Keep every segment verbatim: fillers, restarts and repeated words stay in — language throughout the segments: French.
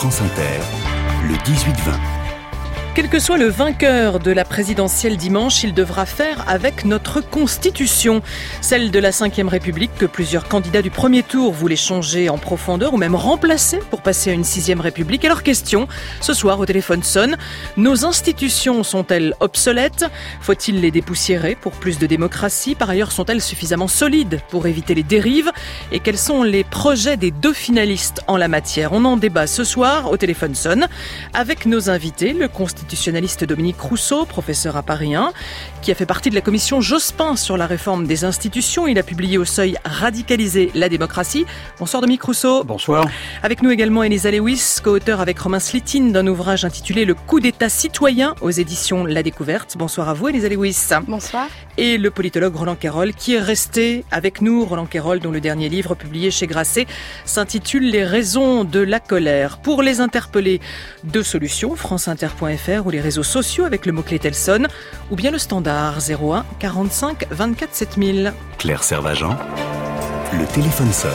France Inter, le dix-huit vingt. Quel que soit le vainqueur de la présidentielle dimanche, il devra faire avec notre Constitution, celle de la cinquième République que plusieurs candidats du premier tour voulaient changer en profondeur ou même remplacer pour passer à une sixième République. Alors question, ce soir au téléphone sonne, nos institutions sont-elles obsolètes ? Faut-il les dépoussiérer pour plus de démocratie ? Par ailleurs, sont-elles suffisamment solides pour éviter les dérives ? Et quels sont les projets des deux finalistes en la matière ? On en débat ce soir au téléphone sonne avec nos invités, le constitutionnaliste constitutionnaliste Dominique Rousseau, professeur à Paris un, qui a fait partie de la commission Jospin sur la réforme des institutions. Il a publié au Seuil « Radicaliser la démocratie ». Bonsoir Dominique Rousseau. Bonsoir. Avec nous également Elisa Lewis, co-auteur avec Romain Slitine d'un ouvrage intitulé « Le coup d'État citoyen » aux éditions La Découverte. Bonsoir à vous Elisa Lewis. Bonsoir. Et le politologue Roland Quérol qui est resté avec nous. Roland Quérol, dont le dernier livre publié chez Grasset s'intitule « Les raisons de la colère ». Pour les interpeller, deux solutions, franceinter point f r ou les réseaux sociaux avec le mot-clé Telson, ou bien le standard zéro un quarante-cinq vingt-quatre sept mille. Claire Servagent, le téléphone sonne.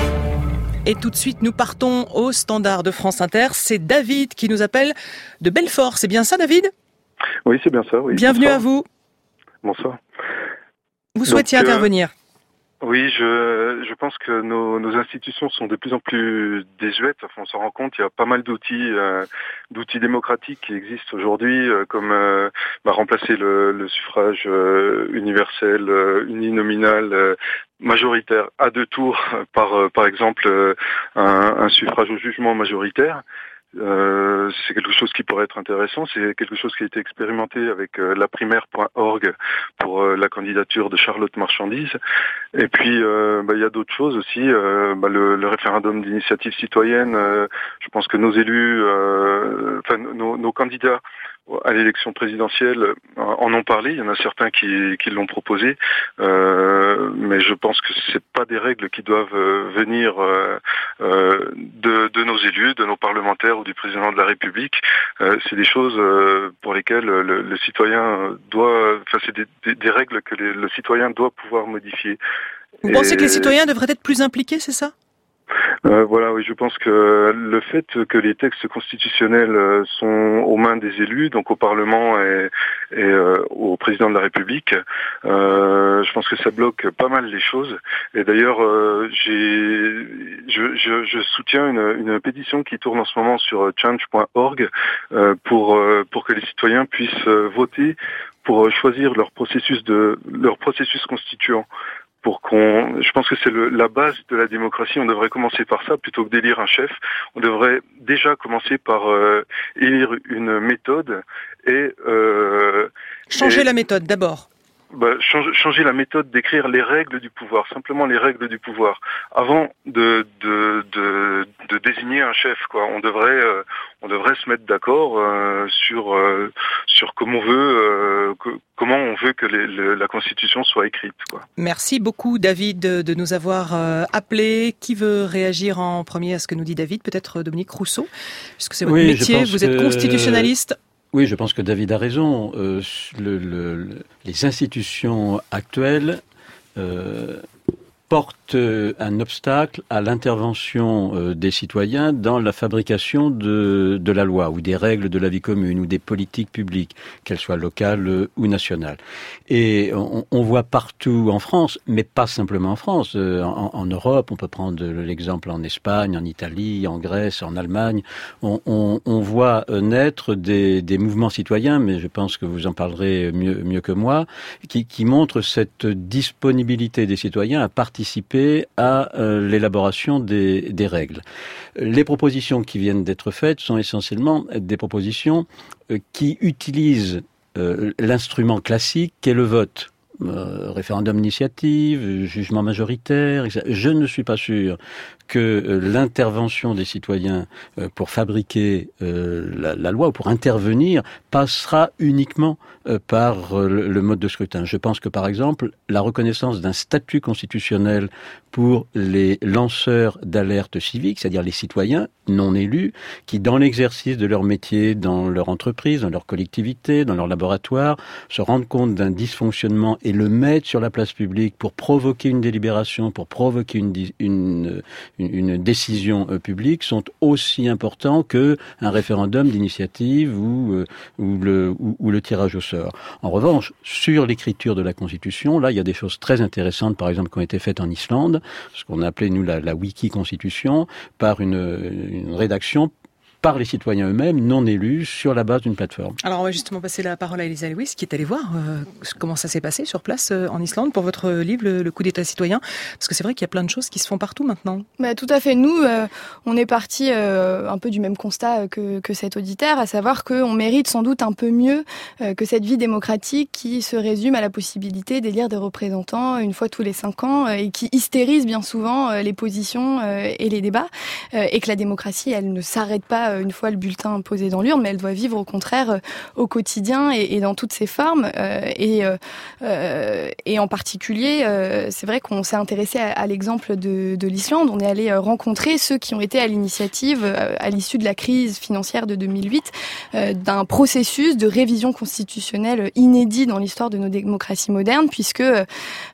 Et tout de suite, nous partons au standard de France Inter. C'est David qui nous appelle de Belfort. C'est bien ça, David ? Oui, c'est bien ça. Oui. Bienvenue Bonsoir. à vous. Bonsoir. Vous souhaitiez Donc, euh, intervenir ? Oui, je, je pense que nos, nos institutions sont de plus en plus désuètes. Enfin, on s'en rend compte, il y a pas mal d'outils, euh, d'outils démocratiques qui existent aujourd'hui, euh, comme euh, bah, remplacer le, le suffrage euh, universel, euh, uninominal, euh, majoritaire à deux tours par, euh, par exemple, euh, un, un suffrage au jugement majoritaire. Euh, c'est quelque chose qui pourrait être intéressant. C'est quelque chose qui a été expérimenté avec euh, la primaire point org pour euh, la candidature de Charlotte Marchandise. Et puis, euh, bah, il y a d'autres choses aussi. Euh, bah, le, le référendum d'initiative citoyenne. Euh, je pense que nos élus, euh, enfin nos, nos candidats à l'élection présidentielle en ont parlé. Il y en a certains qui, qui l'ont proposé, euh, mais je pense que c'est pas des règles qui doivent venir euh, euh, de, de nos élus, de nos parlementaires ou du président de la République. Euh, c'est des choses euh, pour lesquelles le, le citoyen doit, enfin c'est des, des, des règles que les, le citoyen doit pouvoir modifier. Vous Et... pensez que les citoyens devraient être plus impliqués, c'est ça ? Euh, voilà, oui, je pense que le fait que les textes constitutionnels sont aux mains des élus, donc au Parlement et, et euh, au président de la République, euh, je pense que ça bloque pas mal les choses. Et d'ailleurs, euh, j'ai, je, je, je soutiens une, une pétition qui tourne en ce moment sur change point org euh, pour euh, pour que les citoyens puissent voter pour choisir leur processus de leur processus constituant. Pour qu'on, je pense que c'est le, la base de la démocratie. On devrait commencer par ça plutôt que d'élire un chef. On devrait déjà commencer par euh, élire une méthode et euh, changer et, la méthode d'abord. Bah, changer, changer la méthode d'écrire les règles du pouvoir, simplement les règles du pouvoir, avant de de de, de désigner un chef. Quoi, on devrait euh, on devrait se mettre d'accord euh, sur euh, sur comment on veut euh, que, comment on veut que les, le, la Constitution soit écrite. Quoi. Merci beaucoup David de nous avoir euh, appelés. Qui veut réagir en premier à ce que nous dit David ? Peut-être Dominique Rousseau, puisque c'est votre oui, métier. Vous êtes constitutionnaliste. Oui, je pense que David a raison. Euh, le, le, le, les institutions actuelles euh, portent un obstacle à l'intervention euh, des citoyens dans la fabrication de, de la loi ou des règles de la vie commune ou des politiques publiques, qu'elles soient locales euh, ou nationales. Et on, on voit partout en France, mais pas simplement en France, euh, en, en Europe, on peut prendre l'exemple en Espagne, en Italie, en Grèce, en Allemagne, on, on, on voit naître des, des mouvements citoyens, mais je pense que vous en parlerez mieux, mieux que moi, qui, qui montrent cette disponibilité des citoyens à participer à euh, l'élaboration des, des règles. Les propositions qui viennent d'être faites sont essentiellement des propositions euh, qui utilisent euh, l'instrument classique qu'est le vote. Euh, référendum d'initiative, jugement majoritaire, et cetera. Je ne suis pas sûr que euh, l'intervention des citoyens euh, pour fabriquer euh, la, la loi ou pour intervenir passera uniquement euh, par euh, le, le mode de scrutin. Je pense que par exemple la reconnaissance d'un statut constitutionnel pour les lanceurs d'alerte civique, c'est-à-dire les citoyens non élus, qui dans l'exercice de leur métier, dans leur entreprise, dans leur collectivité, dans leur laboratoire, se rendent compte d'un dysfonctionnement et le mettre sur la place publique pour provoquer une délibération, pour provoquer une, une, une, une décision publique sont aussi importants que un référendum d'initiative ou, ou, le, ou, ou le tirage au sort. En revanche, sur l'écriture de la Constitution, là, il y a des choses très intéressantes, par exemple, qui ont été faites en Islande, ce qu'on a appelé, nous, la, la wiki-constitution, par une, une rédaction par les citoyens eux-mêmes, non élus, sur la base d'une plateforme. Alors, on va justement passer la parole à Elisa Lewis, qui est allée voir euh, comment ça s'est passé sur place euh, en Islande pour votre livre, Le, le coup d'État citoyen. Parce que c'est vrai qu'il y a plein de choses qui se font partout maintenant. Bah, tout à fait. Nous, euh, on est partis euh, un peu du même constat que, que cet auditeur, à savoir qu'on mérite sans doute un peu mieux euh, que cette vie démocratique qui se résume à la possibilité d'élire des représentants une fois tous les cinq ans euh, et qui hystérise bien souvent euh, les positions euh, et les débats. Euh, et que la démocratie, elle ne s'arrête pas une fois le bulletin posé dans l'urne, mais elle doit vivre au contraire euh, au quotidien et, et dans toutes ses formes. Euh, et, euh, et en particulier, euh, c'est vrai qu'on s'est intéressé à, à l'exemple de, de l'Islande. On est allé rencontrer ceux qui ont été à l'initiative, euh, à l'issue de la crise financière de deux mille huit, euh, d'un processus de révision constitutionnelle inédit dans l'histoire de nos démocraties modernes, puisque euh,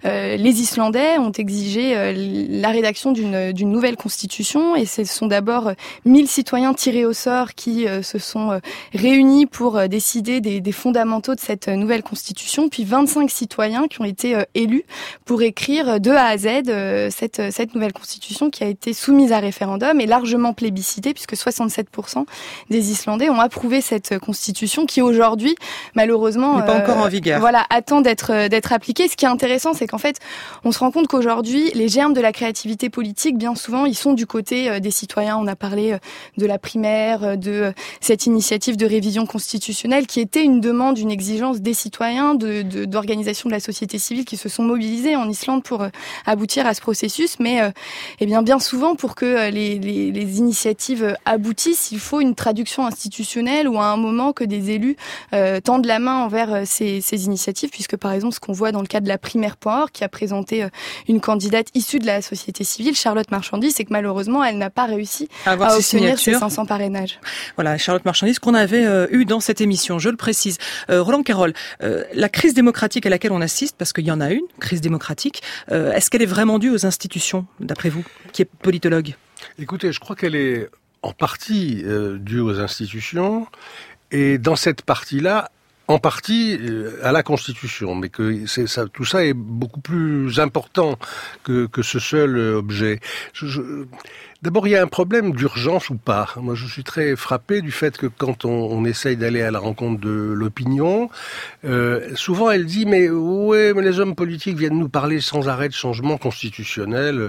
les Islandais ont exigé euh, la rédaction d'une, d'une nouvelle constitution, et ce sont d'abord mille citoyens tirés au sort qui euh, se sont euh, réunis pour euh, décider des, des fondamentaux de cette euh, nouvelle constitution, puis vingt-cinq citoyens qui ont été euh, élus pour écrire de A à Z euh, cette, euh, cette nouvelle constitution qui a été soumise à référendum et largement plébiscitée, puisque soixante-sept pour cent des Islandais ont approuvé cette constitution qui aujourd'hui, malheureusement, n'est pas euh, encore en vigueur. Voilà, attend d'être, d'être appliquée. Ce qui est intéressant, c'est qu'en fait, on se rend compte qu'aujourd'hui, les germes de la créativité politique, bien souvent, ils sont du côté euh, des citoyens. On a parlé euh, de la primaire, de cette initiative de révision constitutionnelle qui était une demande, une exigence des citoyens, de, de, d'organisations de la société civile qui se sont mobilisées en Islande pour euh, aboutir à ce processus. Mais euh, eh bien, bien souvent, pour que euh, les, les, les initiatives aboutissent, il faut une traduction institutionnelle ou à un moment que des élus euh, tendent la main envers euh, ces, ces initiatives, puisque par exemple, ce qu'on voit dans le cas de la primaire point org qui a présenté euh, une candidate issue de la société civile, Charlotte Marchandis, c'est que malheureusement, elle n'a pas réussi à, à obtenir ses cinq cents parrainages. Voilà, Charlotte Marchandis, qu'on avait euh, eu dans cette émission, je le précise. Euh, Roland Quérol, euh, la crise démocratique à laquelle on assiste, parce qu'il y en a une, crise démocratique, euh, est-ce qu'elle est vraiment due aux institutions, d'après vous, qui est politologue ? Écoutez, je crois qu'elle est en partie euh, due aux institutions, et dans cette partie-là, en partie euh, à la Constitution, mais que c'est ça, tout ça est beaucoup plus important que, que ce seul objet. Je, je, D'abord, il y a un problème d'urgence ou pas. Moi, je suis très frappé du fait que quand on, on essaye d'aller à la rencontre de l'opinion, euh, souvent elle dit « mais ouais, mais les hommes politiques viennent nous parler sans arrêt de changement constitutionnel ».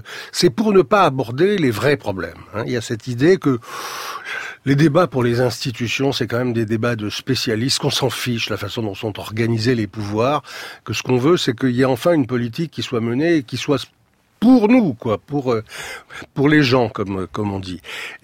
C'est pour ne pas aborder les vrais problèmes. Hein. Il y a cette idée que les débats pour les institutions, c'est quand même des débats de spécialistes, qu'on s'en fiche, la façon dont sont organisés les pouvoirs, que ce qu'on veut, c'est qu'il y ait enfin une politique qui soit menée et qui soit pour nous, quoi, pour pour les gens, comme comme on dit.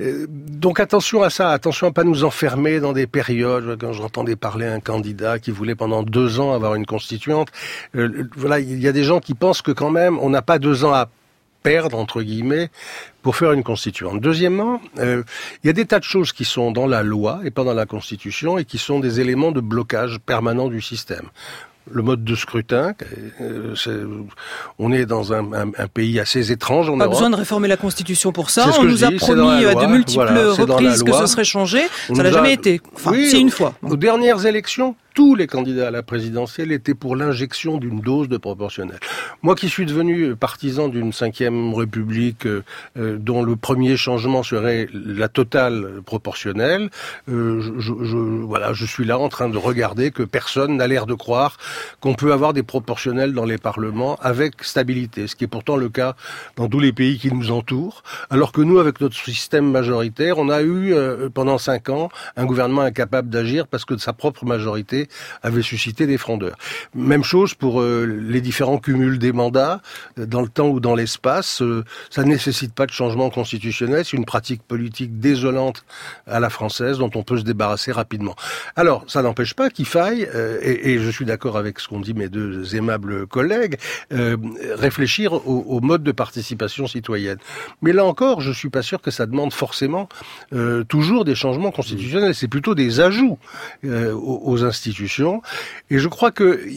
Donc attention à ça, attention à pas nous enfermer dans des périodes. Quand j'entendais parler à un candidat qui voulait pendant deux ans avoir une constituante, euh, voilà, il y a des gens qui pensent que quand même on n'a pas deux ans à perdre, entre guillemets, pour faire une constituante. Deuxièmement, euh, il y a des tas de choses qui sont dans la loi et pas dans la Constitution et qui sont des éléments de blocage permanent du système. Le mode de scrutin, euh, c'est, on est dans un, un, un pays assez étrange en Pas Europe. besoin de réformer la Constitution pour ça. On nous a dis, promis loi, de multiples voilà, reprises que ce serait changé. On ça n'a a... jamais été. Enfin, oui, c'est une fois. Aux dernières élections, tous les candidats à la présidentielle étaient pour l'injection d'une dose de proportionnelle. Moi qui suis devenu partisan d'une cinquième république euh, euh, dont le premier changement serait la totale proportionnelle, euh, je, je, je, voilà, je suis là en train de regarder que personne n'a l'air de croire qu'on peut avoir des proportionnels dans les parlements avec stabilité, ce qui est pourtant le cas dans tous les pays qui nous entourent, alors que nous, avec notre système majoritaire, on a eu euh, pendant cinq ans un gouvernement incapable d'agir parce que de sa propre majorité avait suscité des frondeurs. Même chose pour euh, les différents cumuls des mandats, euh, dans le temps ou dans l'espace. Euh, ça ne nécessite pas de changement constitutionnel. C'est une pratique politique désolante à la française dont on peut se débarrasser rapidement. Alors, ça n'empêche pas qu'il faille, euh, et, et je suis d'accord avec ce qu'ont dit mes deux aimables collègues, euh, réfléchir au, au mode de participation citoyenne. Mais là encore, je suis pas sûr que ça demande forcément euh, toujours des changements constitutionnels. C'est plutôt des ajouts euh, aux, aux institutions. Et je crois que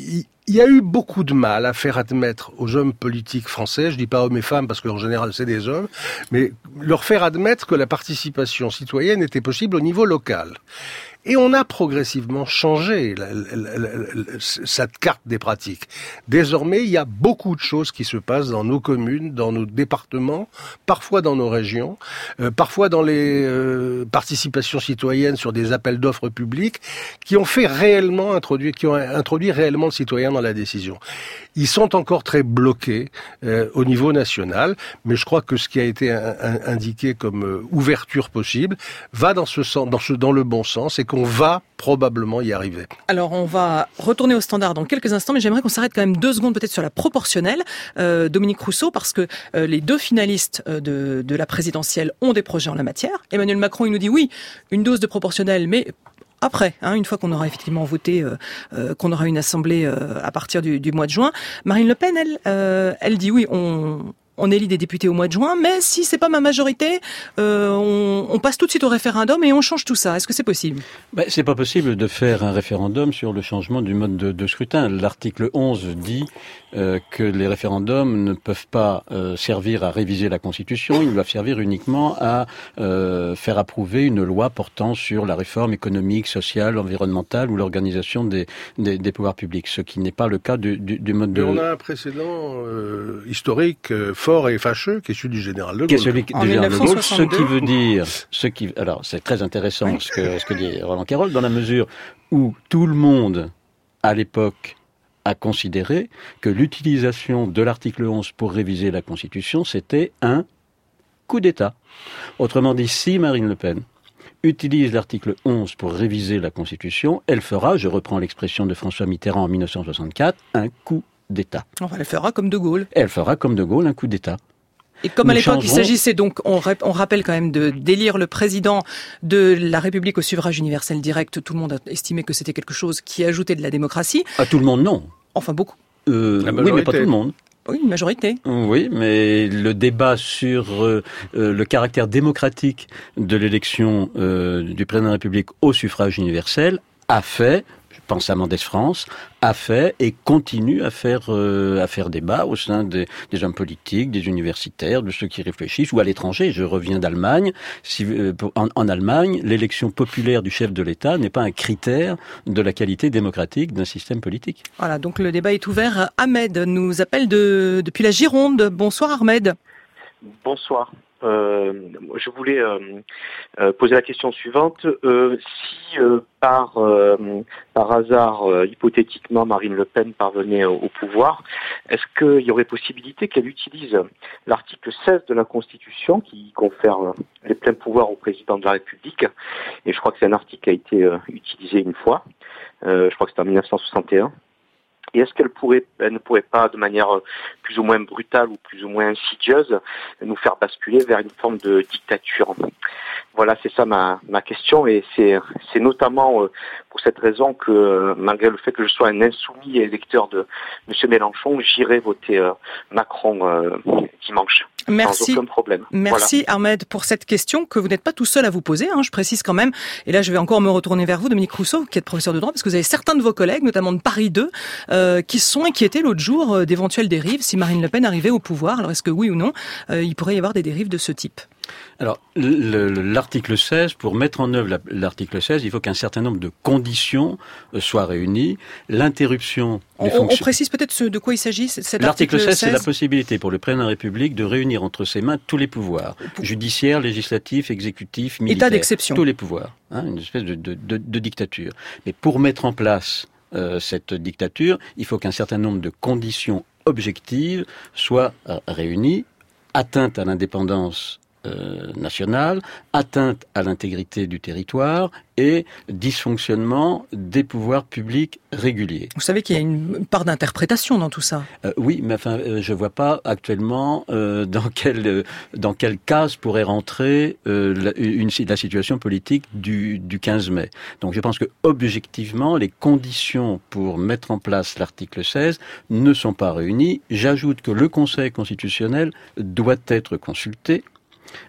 il y a eu beaucoup de mal à faire admettre aux hommes politiques français, je dis pas hommes et femmes parce qu'en général c'est des hommes, mais leur faire admettre que la participation citoyenne était possible au niveau local. Et on a progressivement changé la, la, la, la, cette carte des pratiques. Désormais, il y a beaucoup de choses qui se passent dans nos communes, dans nos départements, parfois dans nos régions, euh, parfois dans les euh, participations citoyennes sur des appels d'offres publics, qui ont fait réellement introduire, qui ont introduit réellement le citoyen dans la décision. Ils sont encore très bloqués euh, au niveau national, mais je crois que ce qui a été un, un, indiqué comme euh, ouverture possible va dans ce sens, dans ce, dans le bon sens, et qu'on va probablement y arriver. Alors on va retourner au standard dans quelques instants, mais j'aimerais qu'on s'arrête quand même deux secondes peut-être sur la proportionnelle. Euh, Dominique Rousseau, parce que euh, les deux finalistes euh, de, de la présidentielle ont des projets en la matière. Emmanuel Macron, il nous dit oui, une dose de proportionnelle, mais après, hein, une fois qu'on aura effectivement voté, euh, euh, qu'on aura une assemblée euh, à partir du, du mois de juin. Marine Le Pen, elle, euh, elle dit oui, on... on élit des députés au mois de juin, mais si c'est pas ma majorité, euh, on, on passe tout de suite au référendum et on change tout ça. Est-ce que c'est possible ? Ben, c'est pas possible de faire un référendum sur le changement du mode de, de scrutin. L'article onze dit euh, que les référendums ne peuvent pas euh, servir à réviser la Constitution, ils doivent servir uniquement à euh, faire approuver une loi portant sur la réforme économique, sociale, environnementale ou l'organisation des, des, des pouvoirs publics, ce qui n'est pas le cas du, du, du mode de... Mais on a un précédent euh, historique euh, fort et fâcheux qui est celui du général de Gaulle. Qui est celui du en général de Gaulle, ce qui veut dire... dire... Ce qui, alors, c'est très intéressant ce que, ce que dit Roland Cairol, dans la mesure où tout le monde, à l'époque, a considéré que l'utilisation de l'article onze pour réviser la Constitution, c'était un coup d'État. Autrement dit, si Marine Le Pen utilise l'article onze pour réviser la Constitution, elle fera, je reprends l'expression de François Mitterrand en dix-neuf cent soixante-quatre, un coup d'État. Enfin, elle fera comme De Gaulle. Elle fera comme De Gaulle un coup d'État. Et comme Nous à l'époque, changerons... il s'agissait donc, on, rap- on rappelle quand même de d'élire le président de la République au suffrage universel direct, tout le monde a estimé que c'était quelque chose qui ajoutait de la démocratie. À tout le monde, non. Enfin, beaucoup. Euh, oui, mais pas tout le monde. Oui, une majorité. Oui, mais le débat sur euh, euh, le caractère démocratique de l'élection euh, du président de la République au suffrage universel a fait... je pense à Mendès France, a fait et continue à faire euh, à faire débat au sein des, des hommes politiques, des universitaires, de ceux qui réfléchissent, ou à l'étranger. Je reviens d'Allemagne. Si, euh, en, en Allemagne, l'élection populaire du chef de l'État n'est pas un critère de la qualité démocratique d'un système politique. Voilà, donc le débat est ouvert. Ahmed nous appelle de, depuis la Gironde. Bonsoir Ahmed. Bonsoir. Euh, je voulais euh, euh, poser la question suivante. Euh, si euh, par euh, par hasard, euh, hypothétiquement, Marine Le Pen parvenait au, au pouvoir, est-ce qu'il y aurait possibilité qu'elle utilise l'article seize de la Constitution qui confère euh, les pleins pouvoirs au président de la République, et je crois que c'est un article qui a été euh, utilisé une fois, euh, je crois que c'était en dix-neuf cent soixante et un. Et est-ce qu'elle pourrait, elle ne pourrait pas, de manière plus ou moins brutale ou plus ou moins insidieuse, nous faire basculer vers une forme de dictature ? Voilà, c'est ça ma, ma question, et c'est, c'est notamment pour cette raison que, malgré le fait que je sois un insoumis et électeur de M. Mélenchon, j'irai voter Macron euh, dimanche. Merci. Sans aucun problème. Merci voilà. Ahmed pour cette question que vous n'êtes pas tout seul à vous poser, hein, je précise quand même. Et là, je vais encore me retourner vers vous, Dominique Rousseau, qui êtes professeur de droit, parce que vous avez certains de vos collègues, notamment de Paris deux, euh, qui se sont inquiétés l'autre jour euh, d'éventuelles dérives si Marine Le Pen arrivait au pouvoir. Alors, est-ce que oui ou non, euh, il pourrait y avoir des dérives de ce type ? Alors, le, l'article seize, pour mettre en œuvre l'article seize, il faut qu'un certain nombre de conditions soient réunies. L'interruption on, des fonctions... On précise peut-être ce, de quoi il s'agit, cet l'article article seize, seize, c'est la possibilité pour le président de la République de réunir entre ses mains tous les pouvoirs, pour... judiciaires, législatifs, exécutifs, militaires. État d'exception. Tous les pouvoirs, hein, une espèce de, de, de, de dictature. Mais pour mettre en place euh, cette dictature, il faut qu'un certain nombre de conditions objectives soient euh, réunies. Atteinte à l'indépendance Euh, nationale, atteinte à l'intégrité du territoire et dysfonctionnement des pouvoirs publics réguliers. Vous savez qu'il y a une part d'interprétation dans tout ça. Euh, oui, mais enfin, euh, je vois pas actuellement euh, dans quelle euh, dans quelle case pourrait rentrer euh, la, une, la situation politique du, du quinze mai. Donc, je pense que objectivement, les conditions pour mettre en place l'article seize ne sont pas réunies. J'ajoute que le Conseil constitutionnel doit être consulté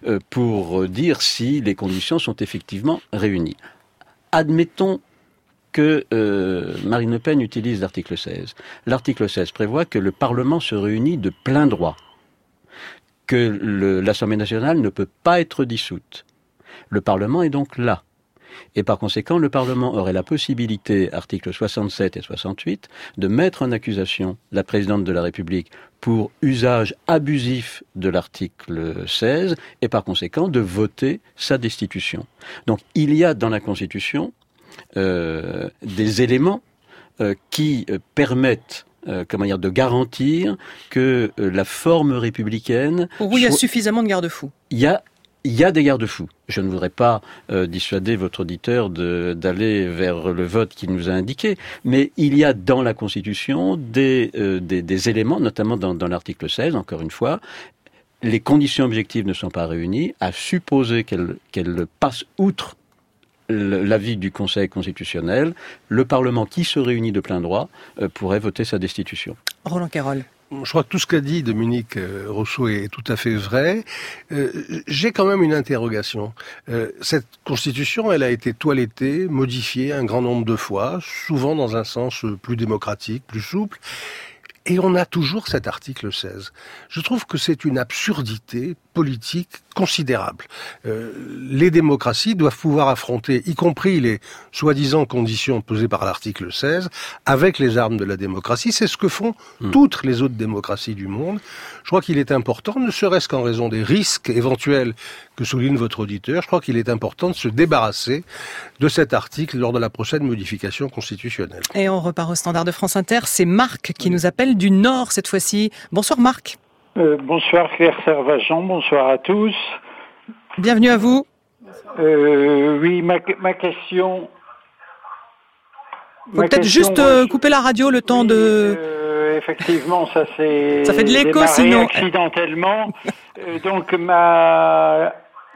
pour dire si les conditions sont effectivement réunies. Admettons que euh, Marine Le Pen utilise l'article seize. L'article seize prévoit que le Parlement se réunit de plein droit, que le, l'Assemblée nationale ne peut pas être dissoute. Le Parlement est donc là. Et par conséquent, le Parlement aurait la possibilité, articles soixante-sept et soixante-huit, de mettre en accusation la présidente de la République pour usage abusif de l'article seize et par conséquent de voter sa destitution. Donc il y a dans la Constitution euh, des éléments euh, qui euh, permettent Euh, comment dire, de garantir que euh, la forme républicaine... Oui, il y a suffisamment de garde-fous. Il y a, il y a des garde-fous. Je ne voudrais pas euh, dissuader votre auditeur de, d'aller vers le vote qu'il nous a indiqué, mais il y a dans la Constitution des, euh, des, des éléments, notamment dans, dans l'article seize, encore une fois, les conditions objectives ne sont pas réunies, à supposer qu'elles, qu'elles passent outre l'avis du Conseil constitutionnel, le Parlement qui se réunit de plein droit euh, pourrait voter sa destitution. Roland Quérol. Je crois que tout ce qu'a dit Dominique Rousseau est tout à fait vrai. Euh, j'ai quand même une interrogation. Euh, cette Constitution, elle a été toilettée, modifiée un grand nombre de fois, souvent dans un sens plus démocratique, plus souple. Et on a toujours cet article seize. Je trouve que c'est une absurdité politique considérable. Euh, les démocraties doivent pouvoir affronter, y compris les soi-disant conditions posées par l'article seize, avec les armes de la démocratie. C'est ce que font mmh. toutes les autres démocraties du monde. Je crois qu'il est important, ne serait-ce qu'en raison des risques éventuels que souligne votre auditeur, je crois qu'il est important de se débarrasser de cet article lors de la prochaine modification constitutionnelle. Et on repart au standard de France Inter. C'est Marc qui nous appelle du Nord cette fois-ci. Bonsoir Marc. Euh, bonsoir Claire Servagent, bonsoir à tous. Bienvenue à vous. Euh, oui, ma, ma question... Faut ma peut-être question, juste euh, couper la radio le temps oui, de... Euh, effectivement, ça c'est... Ça fait de l'écho sinon. Accidentellement. euh, donc ma...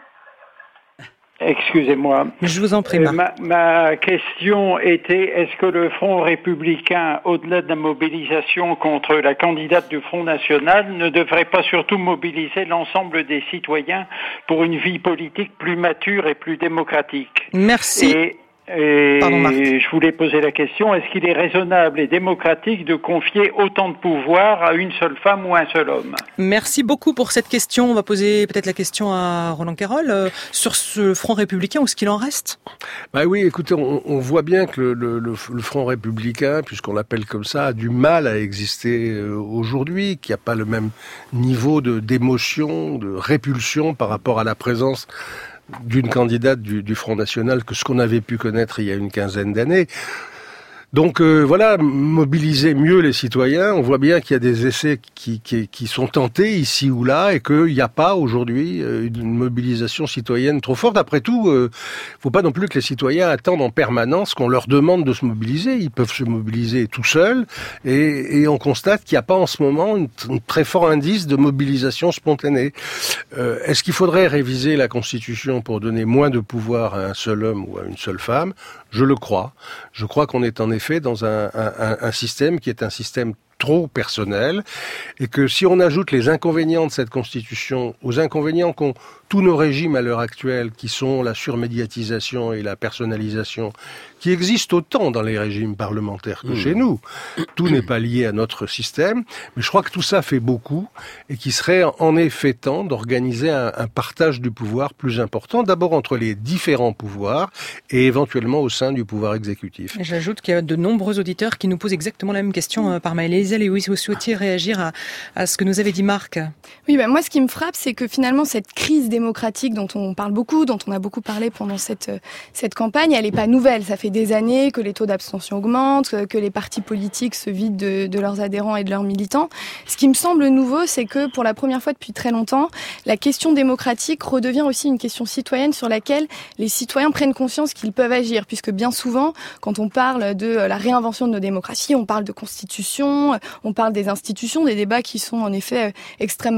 Excusez-moi. Je vous en prie, Marc. Ma, ma question était, est-ce que le Front républicain, au-delà de la mobilisation contre la candidate du Front national, ne devrait pas surtout mobiliser l'ensemble des citoyens pour une vie politique plus mature et plus démocratique ? Merci. Et, et Pardon, Marc. Je voulais poser la question, est-ce qu'il est raisonnable et démocratique de confier autant de pouvoir à une seule femme ou un seul homme ? Merci beaucoup pour cette question. On va poser peut-être la question à Roland Quérol euh, sur ce Front républicain, où est-ce qu'il en reste ? Bah oui, écoutez, on, on voit bien que le, le, le, le Front républicain, puisqu'on l'appelle comme ça, a du mal à exister euh, aujourd'hui, qu'il n'y a pas le même niveau de, d'émotion, de répulsion par rapport à la présence d'une candidate du, du Front National que ce qu'on avait pu connaître il y a une quinzaine d'années. Donc euh, voilà, mobiliser mieux les citoyens. On voit bien qu'il y a des essais qui, qui, qui sont tentés ici ou là et qu'il n'y a pas aujourd'hui une mobilisation citoyenne trop forte. Après tout, il euh, ne faut pas non plus que les citoyens attendent en permanence qu'on leur demande de se mobiliser. Ils peuvent se mobiliser tout seuls et, et on constate qu'il n'y a pas en ce moment un très fort indice de mobilisation spontanée. Euh, est-ce qu'il faudrait réviser la Constitution pour donner moins de pouvoir à un seul homme ou à une seule femme ? Je le crois. Je crois qu'on est en effet dans un, un, un système qui est un système trop personnel et que si on ajoute les inconvénients de cette Constitution aux inconvénients qu'ont tous nos régimes à l'heure actuelle, qui sont la surmédiatisation et la personnalisation, qui existent autant dans les régimes parlementaires que mmh. chez nous. Tout n'est pas lié à notre système, mais je crois que tout ça fait beaucoup et qu'il serait en effet temps d'organiser un, un partage du pouvoir plus important, d'abord entre les différents pouvoirs et éventuellement au sein du pouvoir exécutif. Et j'ajoute qu'il y a de nombreux auditeurs qui nous posent exactement la même question euh, par mail. Elisa Lewis, vous souhaitiez réagir à, à ce que nous avait dit Marc ? Oui, ben moi ce qui me frappe, c'est que finalement cette crise démocratique dont on parle beaucoup, dont on a beaucoup parlé pendant cette cette campagne, elle n'est pas nouvelle. Ça fait des années que les taux d'abstention augmentent, que les partis politiques se vident de, de leurs adhérents et de leurs militants. Ce qui me semble nouveau, c'est que pour la première fois depuis très longtemps, la question démocratique redevient aussi une question citoyenne sur laquelle les citoyens prennent conscience qu'ils peuvent agir, puisque bien souvent, quand on parle de la réinvention de nos démocraties, on parle de constitution, on parle des institutions, des débats qui sont en effet extrêmement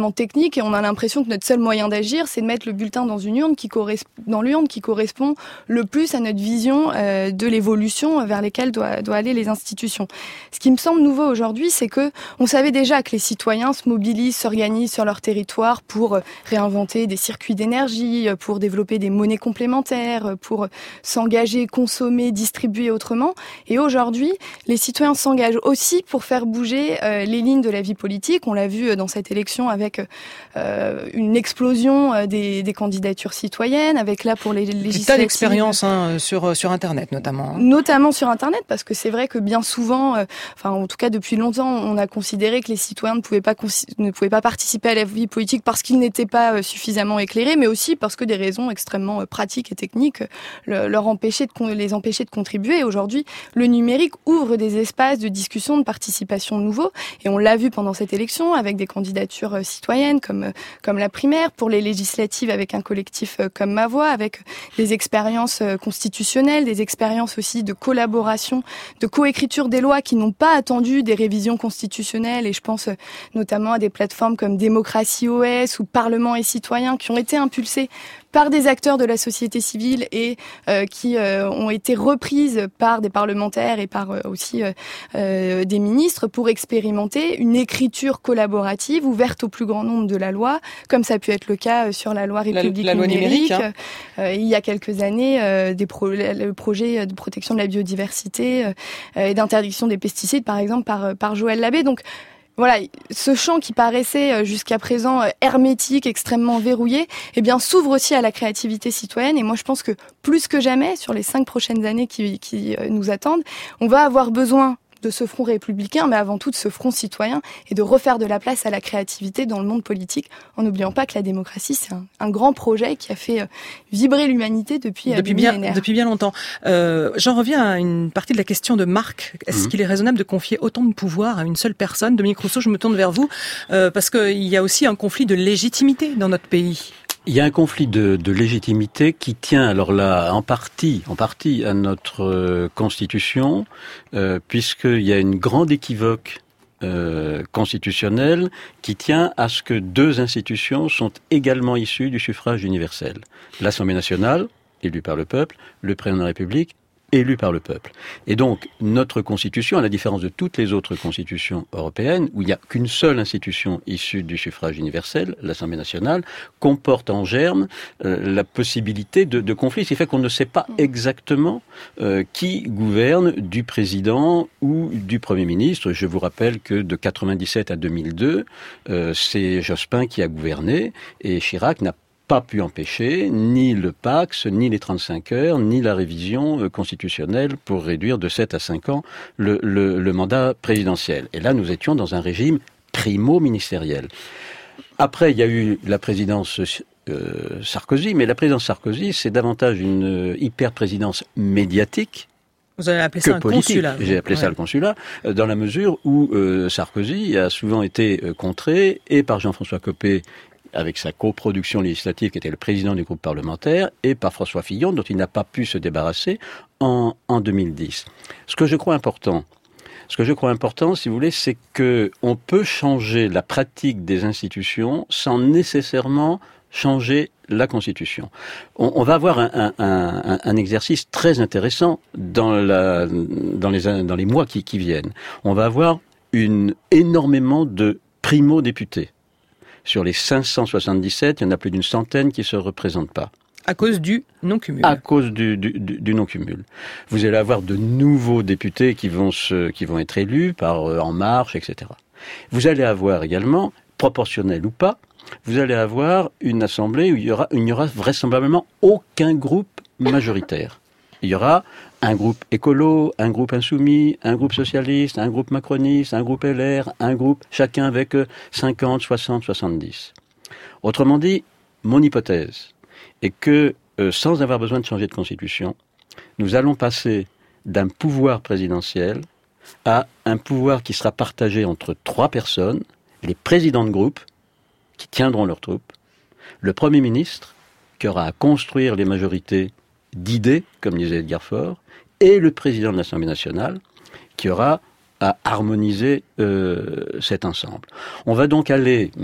extrêmement technique et on a l'impression que notre seul moyen d'agir, c'est de mettre le bulletin dans une urne qui correspond, dans l'urne qui correspond le plus à notre vision euh, de l'évolution vers lesquelles doivent doit aller les institutions. Ce qui me semble nouveau aujourd'hui, c'est que on savait déjà que les citoyens se mobilisent, s'organisent sur leur territoire pour réinventer des circuits d'énergie, pour développer des monnaies complémentaires, pour s'engager, consommer, distribuer autrement. Et aujourd'hui, les citoyens s'engagent aussi pour faire bouger euh, les lignes de la vie politique. On l'a vu dans cette élection avec euh, une explosion des, des candidatures citoyennes, avec là pour les législatives. Tas d'expériences hein, sur sur Internet notamment. Hein. Notamment sur Internet, parce que c'est vrai que bien souvent, euh, enfin en tout cas depuis longtemps, on a considéré que les citoyens ne pouvaient pas ne pouvaient pas participer à la vie politique parce qu'ils n'étaient pas euh, suffisamment éclairés, mais aussi parce que des raisons extrêmement euh, pratiques et techniques le, leur empêchaient de les empêchaient de contribuer. Aujourd'hui, le numérique ouvre des espaces de discussion, de participation nouveaux, et on l'a vu pendant cette élection avec des candidatures euh, citoyennes comme euh, comme la primaire, pour les législatives avec un collectif euh, comme Ma Voix, avec des expériences euh, constitutionnelles, des expériences aussi de collaboration, de coécriture des lois qui n'ont pas attendu des révisions constitutionnelles, et je pense euh, notamment à des plateformes comme Démocratie O S ou Parlement et Citoyens qui ont été impulsées par des acteurs de la société civile et euh, qui euh, ont été reprises par des parlementaires et par euh, aussi euh, euh, des ministres pour expérimenter une écriture collaborative ouverte au plus grand nombre de la loi, comme ça a pu être le cas sur la loi République la, la loi numérique. Hein. Euh, il y a quelques années, euh, des pro- le projet de protection de la biodiversité euh, et d'interdiction des pesticides, par exemple, par, par Joël Labbé. Donc, voilà, ce champ qui paraissait jusqu'à présent hermétique, extrêmement verrouillé, eh bien s'ouvre aussi à la créativité citoyenne. Et moi, je pense que plus que jamais, sur les cinq prochaines années qui, qui nous attendent, on va avoir besoin de ce front républicain, mais avant tout de ce front citoyen, et de refaire de la place à la créativité dans le monde politique, en n'oubliant pas que la démocratie, c'est un, un grand projet qui a fait euh, vibrer l'humanité depuis, depuis des bien, millénaires. Depuis bien longtemps. Euh, j'en reviens à une partie de la question de Marc. Est-ce mmh. qu'il est raisonnable de confier autant de pouvoir à une seule personne? Dominique Rousseau, je me tourne vers vous, euh, parce qu'il y a aussi un conflit de légitimité dans notre pays. Il y a un conflit de, de légitimité qui tient, alors là, en partie, en partie à notre euh, Constitution, euh, puisqu'il y a une grande équivoque euh, constitutionnelle qui tient à ce que deux institutions sont également issues du suffrage universel. L'Assemblée nationale, élue par le peuple, le président de la République, élu par le peuple. Et donc, notre Constitution, à la différence de toutes les autres constitutions européennes, où il n'y a qu'une seule institution issue du suffrage universel, l'Assemblée nationale, comporte en germe euh, la possibilité de, de conflit. Ce qui fait qu'on ne sait pas exactement euh, qui gouverne, du président ou du Premier ministre. Je vous rappelle que de quatre-vingt-dix-sept à deux mille deux, euh, c'est Jospin qui a gouverné, et Chirac n'a pas pu empêcher ni le Pacs, ni les trente-cinq heures, ni la révision constitutionnelle pour réduire de sept à cinq ans le, le, le mandat présidentiel. Et là, nous étions dans un régime primo-ministériel. Après, il y a eu la présidence euh, Sarkozy, mais la présidence Sarkozy, c'est davantage une hyper-présidence médiatique. Vous avez appelé ça un politique. consulat. J'ai appelé ouais. ça le consulat, dans la mesure où euh, Sarkozy a souvent été euh, contré, et par Jean-François Copé, avec sa coproduction législative qui était le président du groupe parlementaire, et par François Fillon, dont il n'a pas pu se débarrasser en, en deux mille dix. Ce que je crois important, ce que je crois important, si vous voulez, c'est que on peut changer la pratique des institutions sans nécessairement changer la Constitution. On, on va avoir un, un, un, un exercice très intéressant dans, la, dans, les, dans les mois qui, qui viennent. On va avoir une, énormément de primo-députés. Sur les cinq cent soixante-dix-sept, il y en a plus d'une centaine qui ne se représentent pas. À cause du non-cumul. À cause du, du, du, du non-cumul. Vous allez avoir de nouveaux députés qui vont, se, qui vont être élus par euh, En Marche, et cetera. Vous allez avoir également, proportionnel ou pas, vous allez avoir une assemblée où il y aura, il n'y aura vraisemblablement aucun groupe majoritaire. Il y aura un groupe écolo, un groupe insoumis, un groupe socialiste, un groupe macroniste, un groupe L R, un groupe chacun avec cinquante, soixante, soixante-dix. Autrement dit, mon hypothèse est que, euh, sans avoir besoin de changer de constitution, nous allons passer d'un pouvoir présidentiel à un pouvoir qui sera partagé entre trois personnes, les présidents de groupe, qui tiendront leurs troupes, le Premier ministre, qui aura à construire les majorités d'idées, comme disait Edgar Faure, et le président de l'Assemblée nationale, qui aura à harmoniser euh, cet ensemble. On va donc aller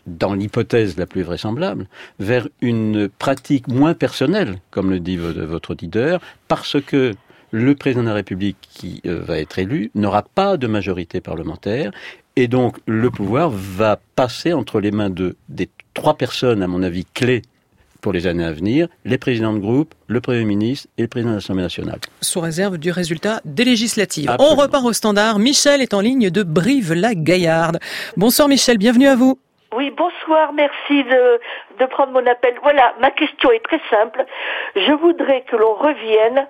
dans l'hypothèse la plus vraisemblable, vers une pratique moins personnelle, comme le dit votre, votre auditeur, parce que le président de la République qui euh, va être élu n'aura pas de majorité parlementaire, et donc le pouvoir va passer entre les mains de des trois personnes, à mon avis, clés pour les années à venir, les présidents de groupe, le Premier ministre et le président de l'Assemblée nationale. Sous réserve du résultat des législatives. Absolument. On repart au standard. Michel est en ligne de Brive-la-Gaillarde. Bonsoir Michel, bienvenue à vous. Oui, bonsoir, merci de, de prendre mon appel. Voilà, ma question est très simple. Je voudrais que l'on revienne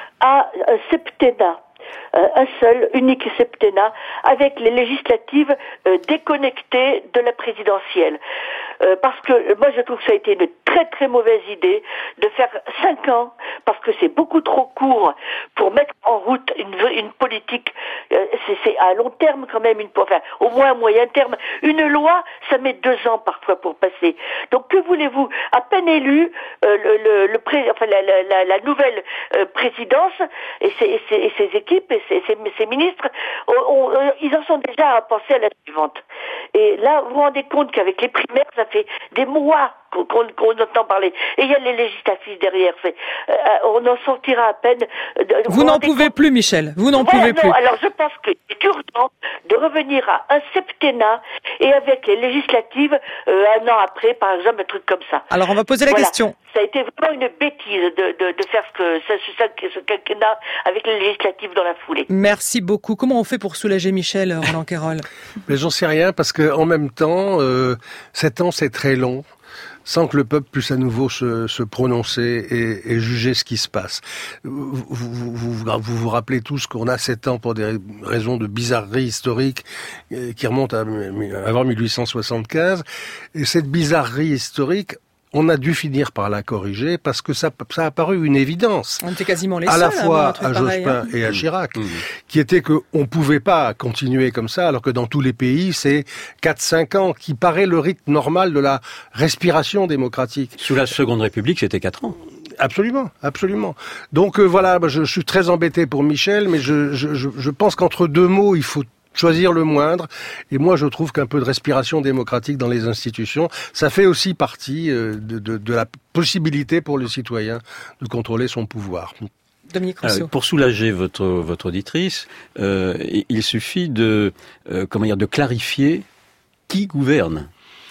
à un septennat. Euh, un seul, unique septennat, avec les législatives euh, déconnectées de la présidentielle. Euh, parce que moi je trouve que ça a été une très très mauvaise idée de faire cinq ans, parce que c'est beaucoup trop court pour mettre en route une, une politique, euh, c'est, c'est à long terme quand même, une, enfin au moins à moyen terme. Une loi, ça met deux ans parfois pour passer. Donc que voulez-vous? À peine élu, euh, le, le, le pré, enfin la, la, la, la nouvelle euh, présidence et ses, et ses, et ses équipes et ses, ses, ses ministres, on, on, ils en sont déjà à penser à la suivante. Et là, vous vous rendez compte qu'avec les primaires, ça fait des mois qu'on, qu'on, qu'on entend parler. Et il y a les législatives derrière. C'est, euh, on en sortira à peine. De, vous, vous n'en pouvez compte... plus, Michel. Vous n'en voilà, pouvez non, plus. Alors je pense qu'il est urgent de revenir à un septennat et avec les législatives, euh, un an après, par exemple, un truc comme ça. Alors on va poser la voilà. question. Ça a été vraiment une bêtise de, de, de faire ce, que, ce, ce, ce quinquennat avec les législatives dans la foulée. Merci beaucoup. Comment on fait pour soulager Michel, Roland Quérol? Mais j'en sais rien, parce que en même temps, euh, sept ans, c'est très long, sans que le peuple puisse à nouveau se, se prononcer et, et juger ce qui se passe. Vous vous, vous, vous vous rappelez tous qu'on a sept ans pour des raisons de bizarrerie historique qui remontent à avant mille huit cent soixante-quinze. Et cette bizarrerie historique, on a dû finir par la corriger parce que ça, ça a paru une évidence. On était quasiment les à seuls la fois à, à pareil, Jospin hein. et à Chirac, mmh. qui était que on pouvait pas continuer comme ça, alors que dans tous les pays, c'est quatre cinq ans, qui paraît le rythme normal de la respiration démocratique. Sous la Seconde République, c'était quatre ans. Absolument, absolument. Donc euh, voilà, je, je suis très embêté pour Michel, mais je, je, je pense qu'entre deux mots, il faut choisir le moindre. Et moi, je trouve qu'un peu de respiration démocratique dans les institutions, ça fait aussi partie de, de, de la possibilité pour le citoyen de contrôler son pouvoir. Dominique Rousseau. Alors, pour soulager votre votre auditrice, euh, il suffit de euh, comment dire de clarifier qui gouverne.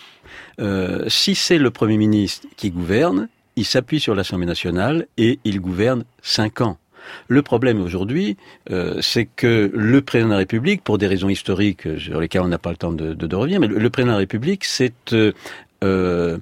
Euh, si c'est le Premier ministre qui gouverne, il s'appuie sur l'Assemblée nationale et il gouverne cinq ans. Le problème aujourd'hui, euh, c'est que le président de la République, pour des raisons historiques sur lesquelles on n'a pas le temps de, de, de revenir, mais le, le président de la République, c'est euh, euh,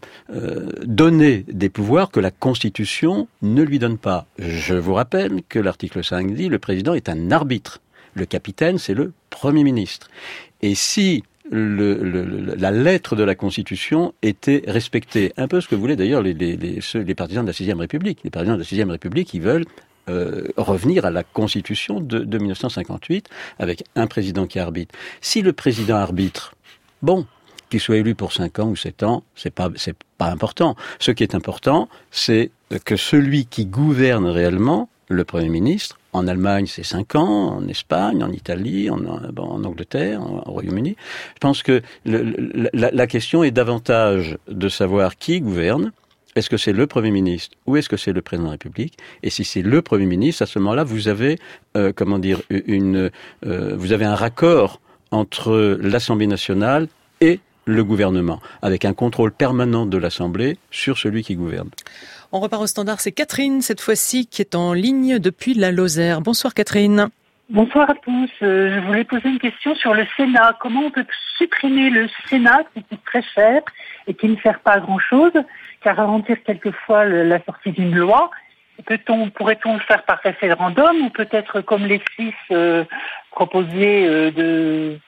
donner des pouvoirs que la Constitution ne lui donne pas. Je vous rappelle que l'article cinq dit le président est un arbitre. Le capitaine, c'est le Premier ministre. Et si Le, le, la lettre de la Constitution était respectée, un peu ce que voulaient d'ailleurs les, les, les, ceux, les partisans de la sixième République. Les partisans de la sixième République, ils veulent euh, revenir à la Constitution de, de mille neuf cent cinquante-huit avec un président qui arbitre. Si le président arbitre, bon, qu'il soit élu pour cinq ans ou sept ans, c'est pas, c'est pas important. Ce qui est important, c'est que celui qui gouverne réellement, le Premier ministre, en Allemagne, c'est cinq ans, en Espagne, en Italie, en, en, en Angleterre, en, au Royaume-Uni. Je pense que le, le, la, la question est davantage de savoir qui gouverne. Est-ce que c'est le Premier ministre ou est-ce que c'est le Président de la République? Et si c'est le Premier ministre, à ce moment-là, vous avez, euh, comment dire, une, euh, vous avez un raccord entre l'Assemblée nationale et le gouvernement, avec un contrôle permanent de l'Assemblée sur celui qui gouverne. On repart au standard, c'est Catherine, cette fois-ci, qui est en ligne depuis la Lozère. Bonsoir Catherine. Bonsoir à tous. Euh, je voulais poser une question sur le Sénat. Comment on peut supprimer le Sénat qui coûte très cher et qui ne sert pas à grand-chose, qu'à ralentir quelquefois le, la sortie d'une loi? Peut-on, pourrait-on le faire par référendum ou peut-être comme les Suisses euh, proposer euh, de...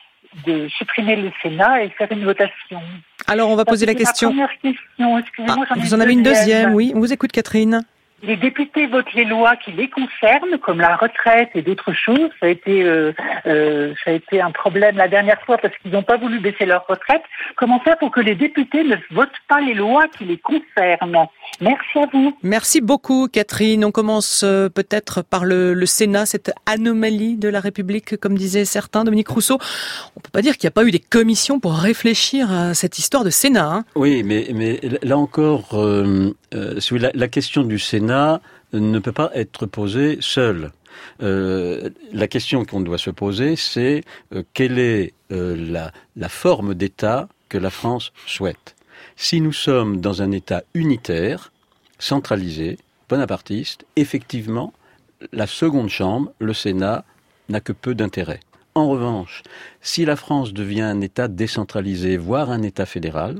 de supprimer le Sénat et faire une votation? Alors, on va Ça, poser la question. Ma première question. Excusez-moi, ah, j'en ai vous en une avez une deuxième, deuxième, oui. On vous écoute, Catherine. les députés votent les lois qui les concernent, comme la retraite et d'autres choses. Ça a été, euh, euh, ça a été un problème la dernière fois parce qu'ils n'ont pas voulu baisser leur retraite. Comment faire pour que les députés ne votent pas les lois qui les concernent? Merci à vous. Merci beaucoup, Catherine. On commence euh, peut-être par le, le Sénat, cette anomalie de la République, comme disaient certains. Dominique Rousseau, on peut pas dire qu'il n'y a pas eu des commissions pour réfléchir à cette histoire de Sénat. Hein. Oui, mais, mais là encore, euh, euh, la, la question du Sénat ne peut pas être posée seule. Euh, la question qu'on doit se poser, c'est euh, quelle est euh, la, la forme d'État que la France souhaite. Si nous sommes dans un État unitaire, centralisé, bonapartiste, effectivement, la seconde chambre, le Sénat, n'a que peu d'intérêt. En revanche, si la France devient un État décentralisé, voire un État fédéral,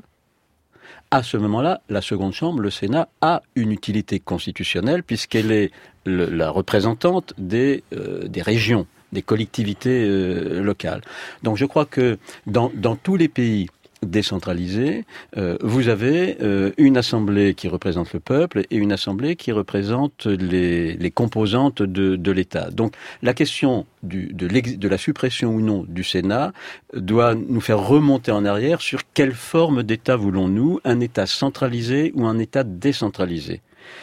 à ce moment-là, la seconde chambre, le Sénat, a une utilité constitutionnelle puisqu'elle est le, la représentante des, euh, des régions, des collectivités euh, locales. Donc je crois que dans, dans tous les pays décentralisés, euh, vous avez euh, une assemblée qui représente le peuple et une assemblée qui représente les, les composantes de, de l'État. Donc la question du, de, de la suppression ou non du Sénat doit nous faire remonter en arrière sur quelle forme d'État voulons-nous, un État centralisé ou un État décentralisé.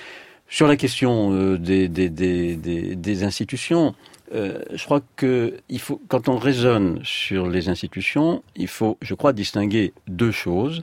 Sur la question euh, des, des, des, des, des institutions, Euh, je crois que il faut, quand on raisonne sur les institutions, il faut, je crois, distinguer deux choses.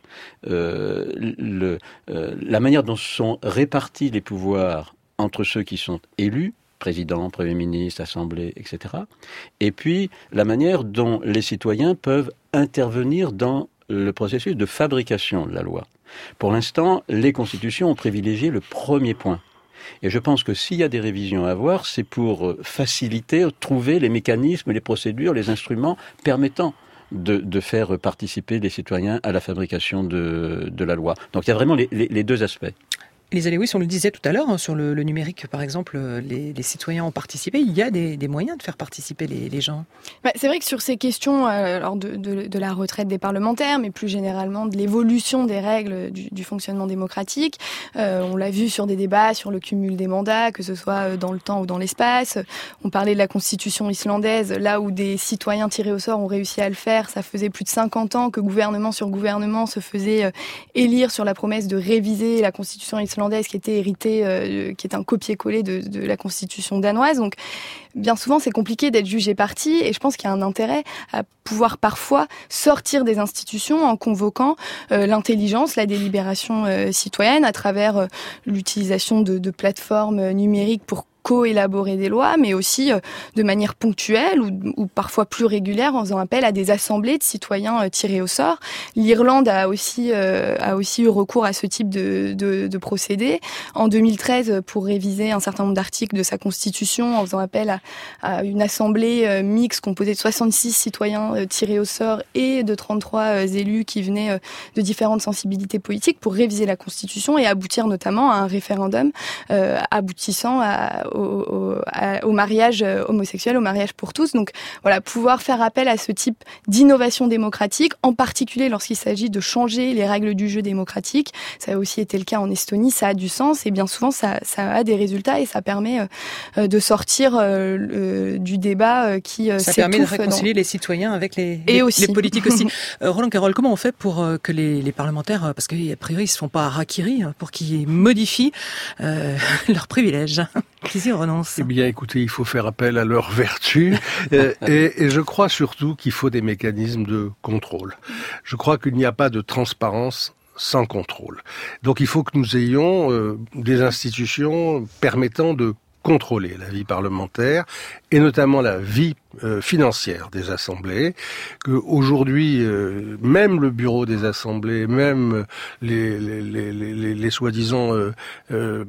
Euh, le, euh, la manière dont sont répartis les pouvoirs entre ceux qui sont élus, président, Premier ministre, Assemblée, et cetera. Et puis, la manière dont les citoyens peuvent intervenir dans le processus de fabrication de la loi. Pour l'instant, les constitutions ont privilégié le premier point. Et je pense que s'il y a des révisions à avoir, c'est pour faciliter, trouver les mécanismes, les procédures, les instruments permettant de, de faire participer les citoyens à la fabrication de, de la loi. Donc il y a vraiment les, les, les deux aspects. Elisa Lewis, on le disait tout à l'heure, hein, sur le, le numérique, par exemple, les, les citoyens ont participé. Il y a des, des moyens de faire participer les, les gens. Bah, c'est vrai que sur ces questions euh, alors de, de, de la retraite des parlementaires, mais plus généralement de l'évolution des règles du, du fonctionnement démocratique, euh, on l'a vu sur des débats sur le cumul des mandats, que ce soit dans le temps ou dans l'espace. On parlait de la constitution islandaise, là où des citoyens tirés au sort ont réussi à le faire. Ça faisait plus de cinquante ans que gouvernement sur gouvernement se faisait euh, élire sur la promesse de réviser la constitution islandaise qui était héritée, euh, qui est un copier-coller de, de la constitution danoise. Donc, bien souvent, c'est compliqué d'être jugé parti et je pense qu'il y a un intérêt à pouvoir parfois sortir des institutions en convoquant euh, l'intelligence, la délibération euh, citoyenne à travers euh, l'utilisation de, de plateformes numériques pour co-élaborer des lois, mais aussi euh, de manière ponctuelle ou, ou parfois plus régulière en faisant appel à des assemblées de citoyens euh, tirés au sort. L'Irlande a aussi euh, a aussi eu recours à ce type de, de, de procédé. En deux mille treize, pour réviser un certain nombre d'articles de sa constitution, en faisant appel à, à une assemblée euh, mixte composée de soixante-six citoyens euh, tirés au sort et de trente-trois euh, élus qui venaient euh, de différentes sensibilités politiques pour réviser la constitution et aboutir notamment à un référendum euh, aboutissant à Au, au, au mariage homosexuel, au mariage pour tous. Donc voilà, pouvoir faire appel à ce type d'innovation démocratique, en particulier lorsqu'il s'agit de changer les règles du jeu démocratique. Ça a aussi été le cas en Estonie, ça a du sens et bien souvent ça, ça a des résultats et ça permet euh, de sortir euh, le, du débat euh, qui euh, ça s'étouffe. Ça permet de réconcilier dans... les citoyens avec les, et les, aussi. les politiques aussi. euh, Roland Carroll, comment on fait pour euh, que les, les parlementaires, parce qu'a priori ils ne se font pas harakiri, pour qu'ils modifient euh, leurs privilèges? Qu'ils y renoncent. Eh bien, écoutez, il faut faire appel à leur vertu et, et, et je crois surtout qu'il faut des mécanismes de contrôle. Je crois qu'il n'y a pas de transparence sans contrôle. Donc, il faut que nous ayons euh, des institutions permettant de contrôler la vie parlementaire et notamment la vie euh, financière des assemblées. Que aujourd'hui, euh, même le bureau des assemblées, même les, les, les, les, les soi-disant euh, euh,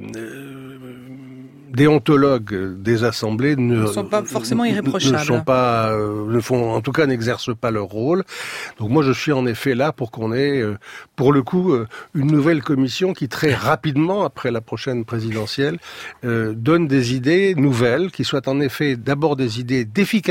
déontologues des assemblées ne, ne sont pas forcément irréprochables. Ne sont pas, euh, ne font, en tout cas, n'exercent pas leur rôle. Donc moi, je suis en effet là pour qu'on ait, euh, pour le coup, euh, une nouvelle commission qui très rapidement, après la prochaine présidentielle, euh, donne des idées nouvelles, qui soient en effet d'abord des idées d'efficacité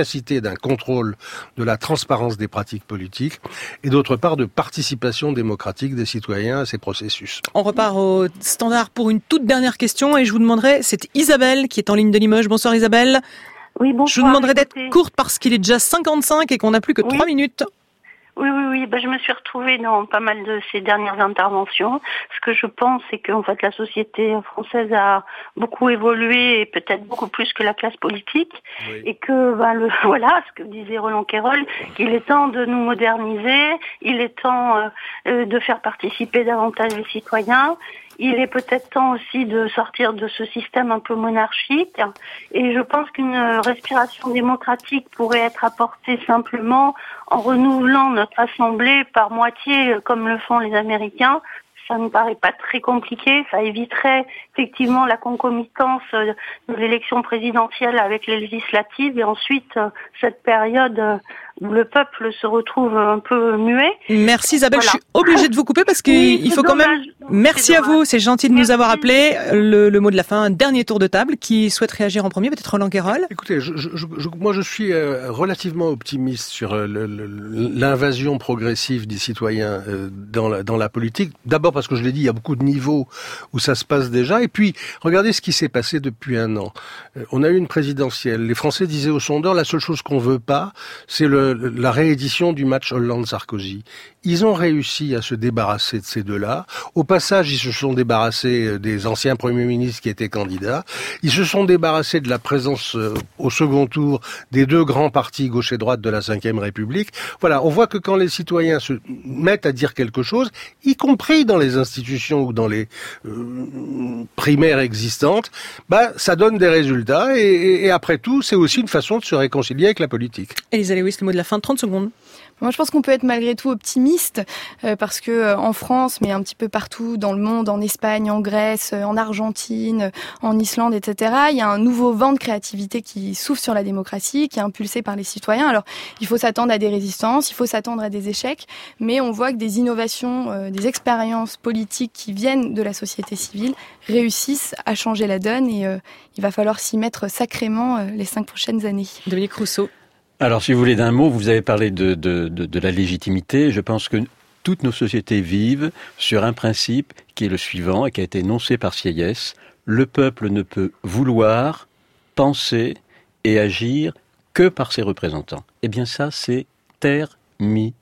d'efficacité d'un contrôle de la transparence des pratiques politiques et d'autre part de participation démocratique des citoyens à ces processus. On repart au standard pour une toute dernière question et je vous demanderai, c'est Isabelle qui est en ligne de Limoges. Bonsoir Isabelle. Oui, bonsoir. Je vous demanderai d'être écoutez. courte parce qu'il est déjà cinquante-cinq et qu'on n'a plus que Oui. trois minutes. Oui, oui, oui. Ben, je me suis retrouvée dans pas mal de ces dernières interventions. Ce que je pense, c'est qu'en fait, la société française a beaucoup évolué et peut-être beaucoup plus que la classe politique. Oui. Et que, ben, le, voilà, ce que disait Roland Quérol, qu'il est temps de nous moderniser, il est temps euh, de faire participer davantage les citoyens. Il est peut-être temps aussi de sortir de ce système un peu monarchique. Et je pense qu'une respiration démocratique pourrait être apportée simplement en renouvelant notre assemblée par moitié, comme le font les Américains. Ça ne me paraît pas très compliqué. Ça éviterait effectivement la concomitance de l'élection présidentielle avec les législatives et ensuite cette période où le peuple se retrouve un peu muet. Merci Isabelle, Voilà. je suis obligée de vous couper parce qu'il Oui, faut quand dommage. même... Merci à vous, c'est gentil de Merci. nous avoir appelé. Le, le mot de la fin, un dernier tour de table. Qui souhaite réagir en premier? Peut-être Roland Quérol? Écoutez, je, je, je, moi je suis euh, relativement optimiste sur euh, le, le, l'invasion progressive des citoyens euh, dans, la, dans la politique. D'abord parce que je l'ai dit, il y a beaucoup de niveaux où ça se passe déjà. Et puis, regardez ce qui s'est passé depuis un an. Euh, on a eu une présidentielle. Les Français disaient aux sondeurs, la seule chose qu'on veut pas, c'est le, la réédition du match Hollande-Sarkozy. Ils ont réussi à se débarrasser de ces deux-là. Au passage, ils se sont débarrassés des anciens premiers ministres qui étaient candidats. Ils se sont débarrassés de la présence euh, au second tour des deux grands partis gauche et droite de la cinquième République. Voilà, on voit que quand les citoyens se mettent à dire quelque chose, y compris dans les institutions ou dans les euh, primaires existantes, bah ça donne des résultats. Et, et, et après tout, c'est aussi une façon de se réconcilier avec la politique. Elisa Lewis, le mot de la fin, trente secondes. Moi, je pense qu'on peut être malgré tout optimiste euh, parce que euh, en France, mais un petit peu partout dans le monde, en Espagne, en Grèce, euh, en Argentine, euh, en Islande, et cetera, il y a un nouveau vent de créativité qui souffle sur la démocratie, qui est impulsé par les citoyens. Alors, il faut s'attendre à des résistances, il faut s'attendre à des échecs, mais on voit que des innovations, euh, des expériences politiques qui viennent de la société civile réussissent à changer la donne et euh, il va falloir s'y mettre sacrément euh, les cinq prochaines années. Dominique Rousseau. Alors, si vous voulez d'un mot, vous avez parlé de, de, de, de la légitimité. Je pense que toutes nos sociétés vivent sur un principe qui est le suivant et qui a été énoncé par Sieyès. Le peuple ne peut vouloir, penser et agir que par ses représentants. Eh bien ça, c'est terminé.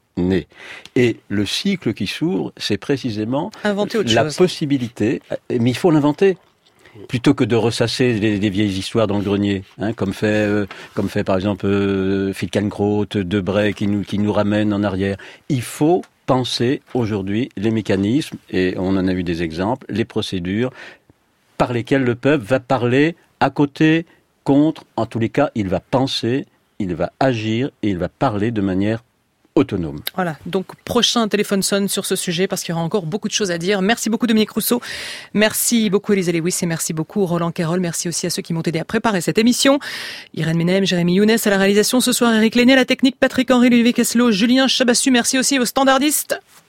Et le cycle qui s'ouvre, c'est précisément Inventer autre la chose. possibilité, mais il faut l'inventer. Plutôt que de ressasser des, des vieilles histoires dans le grenier, hein, comme fait, euh, comme fait par exemple euh, Finkielkraut, Debray, qui nous qui nous ramène en arrière. Il faut penser aujourd'hui les mécanismes, et on en a eu des exemples, les procédures par lesquelles le peuple va parler à côté, contre. En tous les cas, il va penser, il va agir et il va parler de manière autonome. Voilà, donc prochain téléphone sonne sur ce sujet parce qu'il y aura encore beaucoup de choses à dire. Merci beaucoup Dominique Rousseau, merci beaucoup Elisa Lewis et merci beaucoup Roland Quérol. Merci aussi à ceux qui m'ont aidé à préparer cette émission. Irène Menem, Jérémy Younes à la réalisation ce soir, Eric Lenné à la technique, Patrick Henry, Ludovic Esselot, Julien Chabassu. Merci aussi aux standardistes.